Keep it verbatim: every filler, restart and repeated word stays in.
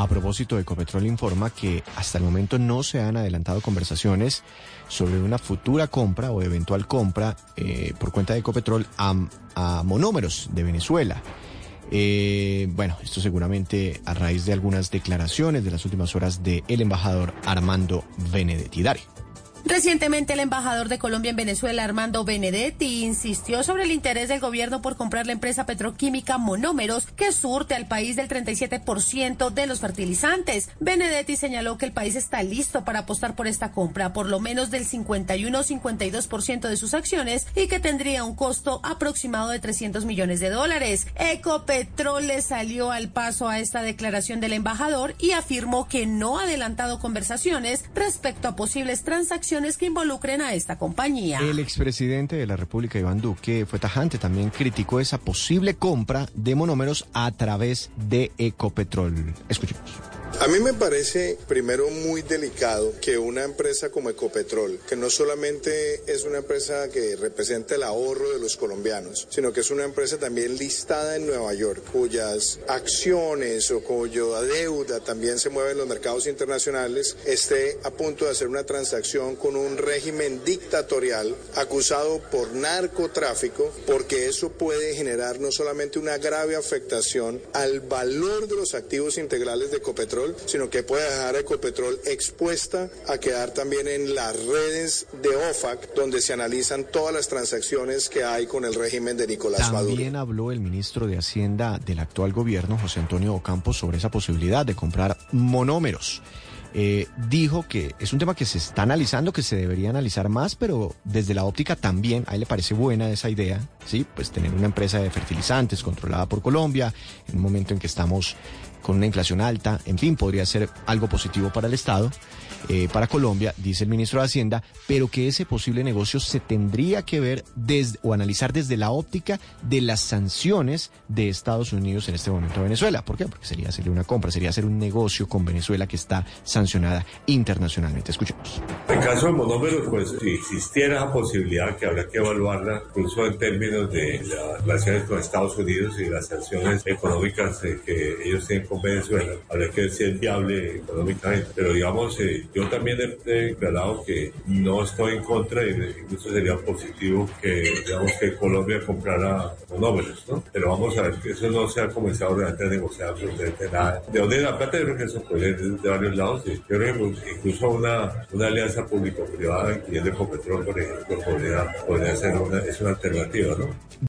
A propósito, Ecopetrol informa que hasta el momento no se han adelantado conversaciones sobre una futura compra o eventual compra eh, por cuenta de Ecopetrol a, a monómeros de Venezuela. Eh, bueno, esto seguramente a raíz de algunas declaraciones de las últimas horas del embajador Armando Benedetti. Dale. Recientemente el embajador de Colombia en Venezuela, Armando Benedetti, insistió sobre el interés del gobierno por comprar la empresa petroquímica Monómeros, que surte al país del treinta y siete por ciento de los fertilizantes. Benedetti señaló que el país está listo para apostar por esta compra, por lo menos del cincuenta y uno o cincuenta y dos por ciento de sus acciones, y que tendría un costo aproximado de trescientos millones de dólares. Ecopetrol le salió al paso a esta declaración del embajador y afirmó que no ha adelantado conversaciones respecto a posibles transacciones que involucren a esta compañía. El expresidente de la República, Iván Duque, fue tajante, también criticó esa posible compra de monómeros a través de Ecopetrol. Escuchemos. A mí me parece, primero, muy delicado que una empresa como Ecopetrol, que no solamente es una empresa que representa el ahorro de los colombianos, sino que es una empresa también listada en Nueva York, cuyas acciones o cuya deuda también se mueve en los mercados internacionales, esté a punto de hacer una transacción con un régimen dictatorial acusado por narcotráfico, porque eso puede generar no solamente una grave afectación al valor de los activos integrales de Ecopetrol, sino que puede dejar a Ecopetrol expuesta a quedar también en las redes de O F A C, donde se analizan todas las transacciones que hay con el régimen de Nicolás También Maduro. También habló el ministro de Hacienda del actual gobierno, José Antonio Ocampo, sobre esa posibilidad de comprar monómeros. Eh, dijo que es un tema que se está analizando, que se debería analizar más, pero desde la óptica también, a él le parece buena esa idea, ¿sí? Pues tener una empresa de fertilizantes controlada por Colombia, en un momento en que estamos con una inflación alta, en fin, podría ser algo positivo para el Estado, eh, para Colombia, dice el ministro de Hacienda, pero que ese posible negocio se tendría que ver desde, o analizar desde la óptica de las sanciones de Estados Unidos en este momento a Venezuela. ¿Por qué? Porque sería hacerle una compra, sería hacer un negocio con Venezuela que está sancionada internacionalmente. Escuchemos. En caso de monómeros, pues si existiera esa posibilidad, que habrá que evaluarla, incluso en términos de las relaciones con Estados Unidos y las sanciones económicas eh, que ellos tienen con Venezuela, habría que ver si es viable económicamente. Pero digamos, eh, yo también he, he declarado que no estoy en contra, y incluso sería positivo que, digamos, que Colombia comprara monómeros, ¿no? Pero vamos a ver que eso no se ha comenzado realmente a negociar absolutamente nada. ¿De dónde la plata? Yo creo que eso puede ir de varios lados. Sí. Yo creo que incluso una, una alianza público-privada, incluyendo Ecopetrol, por ejemplo, podría, podría ser una, es una alternativa, ¿no?